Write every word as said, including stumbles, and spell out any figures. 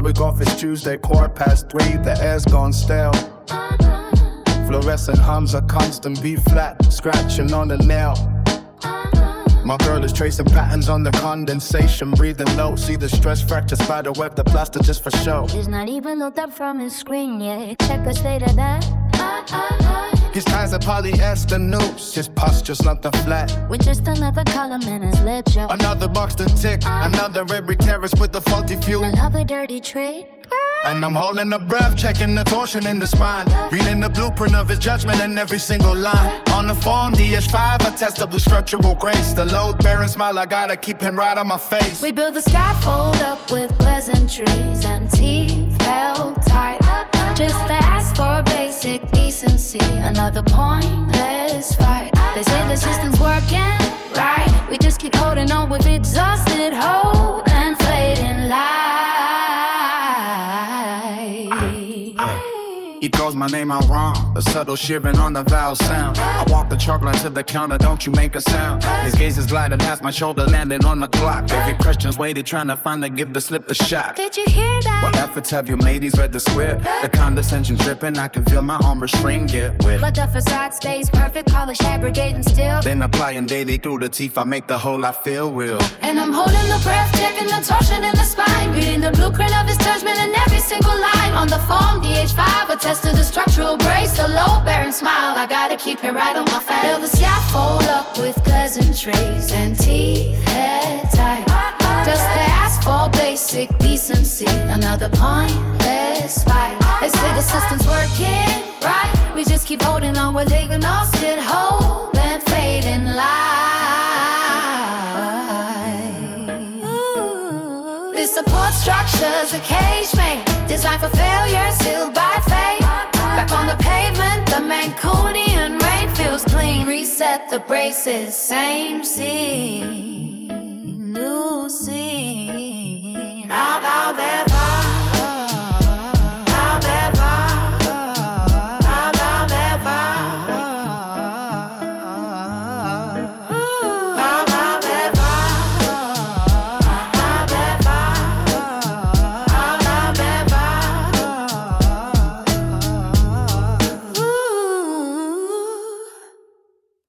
week off is Tuesday, quarter past three, the air's gone stale. Fluorescent hums a constant B flat, scratching on a nail. My girl is tracing patterns on the condensation, breathing low. See the stress fracture, spider web, the plaster just for show. He's not even looked up from his screen yet. Check the state of that. His ties are polyester noose, his posture's not the flat. With just another column in his ledger. Another box to tick, another every terrace with the faulty fuel. Another dirty trick. And I'm holding the breath, checking the torsion in the spine. Reading the blueprint of his judgment in every single line. On the form, D H five, a test of the structural grace. The load-bearing smile, I gotta keep him right on my face. We build the scaffold up with pleasantries and teeth held tight. Just ask for basic decency. Another pointless fight. They say the system's working right. We just keep holding on with exhausted hope and fading light. He throws my name out wrong, a subtle shivering on the vowel sound. I walk the chalk line to the counter, don't you make a sound. His gaze is gliding past my shoulder, landing on the clock. Every question's waited, trying to find the give the slip the shot. Did you hear that? What efforts have you made? He's read the script. The condescension dripping, I can feel my arm restrain get wet. But the facade stays perfect, polish aggregating still. Then applying daily through the teeth, I make the whole I feel real. And I'm holding the breath, checking the torsion in the spine. Reading the blueprint of his judgment in every single line. On the form, D H five, a test of the structural brace. The low-bearing smile, I gotta keep it right on my face. Build the scaffold up with pleasantries and teeth head tight. Just ask for basic decency. Another pointless fight. They say the system's working right. We just keep holding on with exhausted hope and fading light. This support structure's a cage made, designed for failure, sealed by fate. Back on the pavement, the Mancunian rain feels clean. Reset the braces, same scene, new scene.